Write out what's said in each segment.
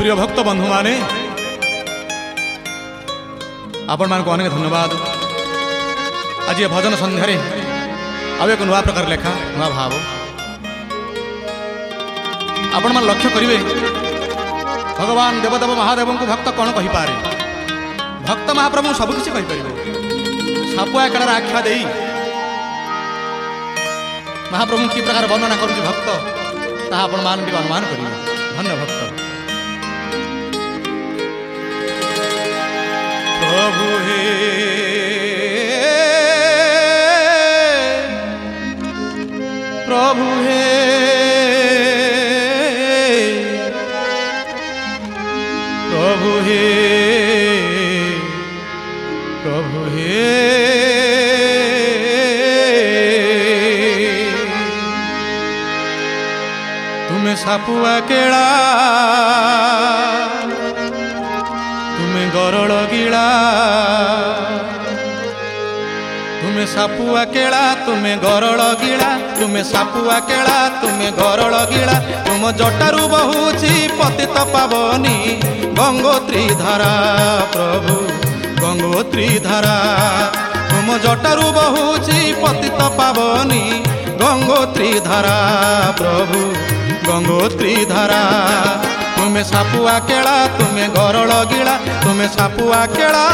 प्रिय भक्त बंधु माने आपण मान को अनेक धन्यवाद। आज ये भजन संध्यार आउ एक नुआ प्रकार लेखा नुआ भाव आपण मान लक्ष्य करेंगे। भगवान देवदेव महादेव को भक्त कौन कहीपे? भक्त महाप्रभु सबकिछ कहीपर। सापुआ कलार आख्या दे महाप्रभु कि प्रकार वर्णना करुच्च भक्त ताहा आपण मान अनुमान करेंगे। धन्य भक्त प्रभु हे प्रभु हे प्रभु हे प्रभु हे तुम्हें सापुआ केड़ा तुम्हें गरड़ गिड़ा तुम्हें सापुआ केड़ा तुम्हें गरड़ गिड़ा तुम्हें सापुआ केड़ा तुम्हें गरड़ गिड़ा तुम जटारू बहुची पतित पावनी गंगोत्री धारा प्रभु गंगोत्री धारा तुम जटारू बहुची पतित पावनी गंगोत्री धारा प्रभु गंगोत्री धारा तुम्हें सापुआ केड़ा तुम्हें गरड़ गिड़ा तुम्हें सापुआ केड़ा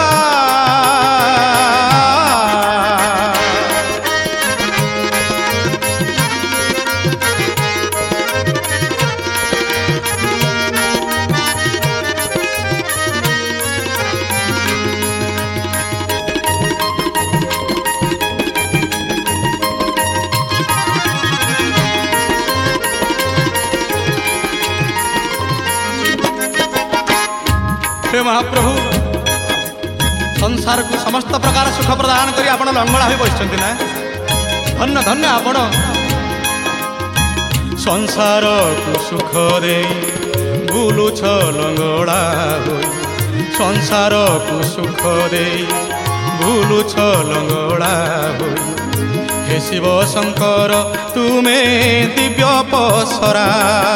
हे महाप्रभु संसार को समस्त प्रकार सुख प्रदान करी आपण लंगड़ा हो बसचंती ना। धन्य धन्य आपण संसार को सुख दे बुलुछ लंगड़ा होई संसार को सुख दे बुलुछ लंगड़ा होई हे शिव शंकर तुम्हें दिव्य पसरा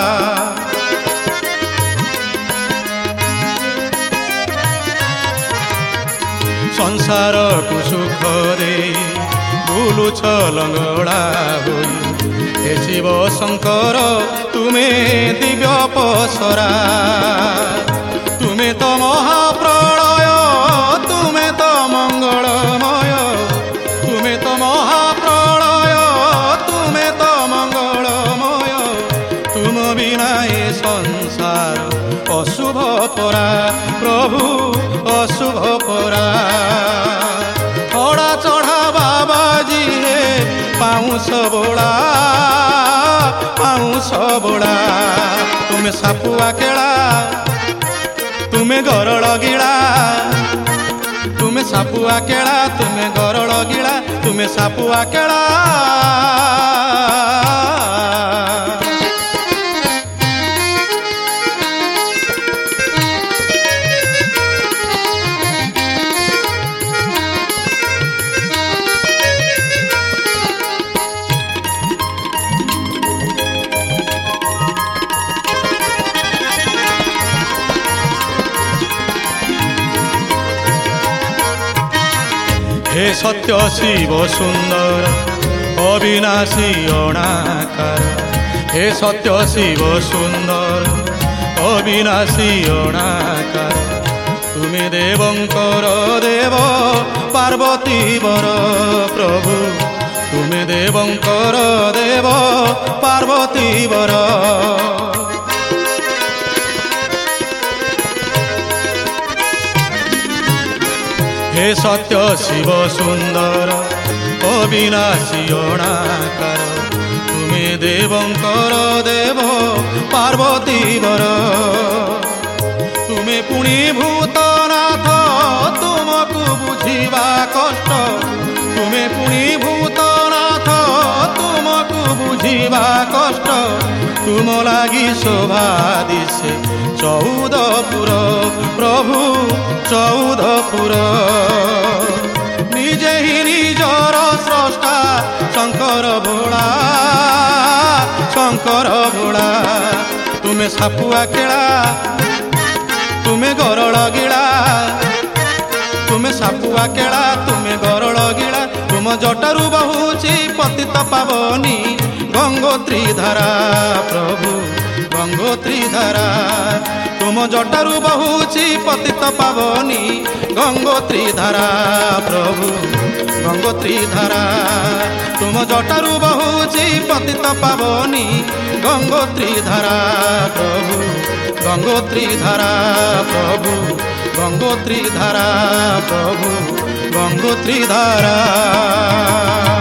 संसार को सुख दे बुलुछ लंगड़ा होई हे शिव शंकर तुम्हें दिव्य पसरा तुम्हें तो महाप्रलय तुम्हें तो मंगलमय तुम्हें तो महाप्रलय तुम्हें तो मंगलमय तुम बिना ये संसार अशुभ परा प्रभु अशुभ परा थोड़ा चढ़ा बाबाजी हे पाउस बोड़ा तुम्हें सापुआ केड़ा तुम्हें गरड़ गिड़ा तुम्हें सापुआ केड़ा तुम्हें गरड़ गिड़ा तुम्हें सापुआ केड़ा हे सत्य शिव सुंदर अविनाशी अणाकार हे सत्य शिव सुंदर अविनाशी अणाकार तुम्हें देवंकर देव पार्वती वर प्रभु तुम्हें देवंकर देव पार्वती वर हे सत्य शिव सुंदर अविनाशी अणाकार तुम्हें देवंकर देव पार्वती वर तुम्हें पुणी भूतनाथ तुमको बुझिबा कष्ट तुम्हें पुणी भूतनाथ तुमको बुझिबा कष्ट तुम लागी शोभा दिशे 14 प्रभु 14 निजे ही निजर स्रष्टा शंकर भोला तुम्हें सापुआ केड़ा तुम्हें गरल गिला तुम्हें सापुआ केला तुम्हें गरल गिला तुम जटारू बहुची पतित पावनी गंगोत्री धारा प्रभु गंगोत्री धारा तुम जटारू बहुची पतित पावनी गंगोत्री धारा प्रभु गंगोत्री धारा तुम जटारू बहुची पतित पावनी गंगोत्री धारा प्रभु गंगोत्री धारा प्रभु गंगोत्री धारा प्रभु गंगोत्री धारा।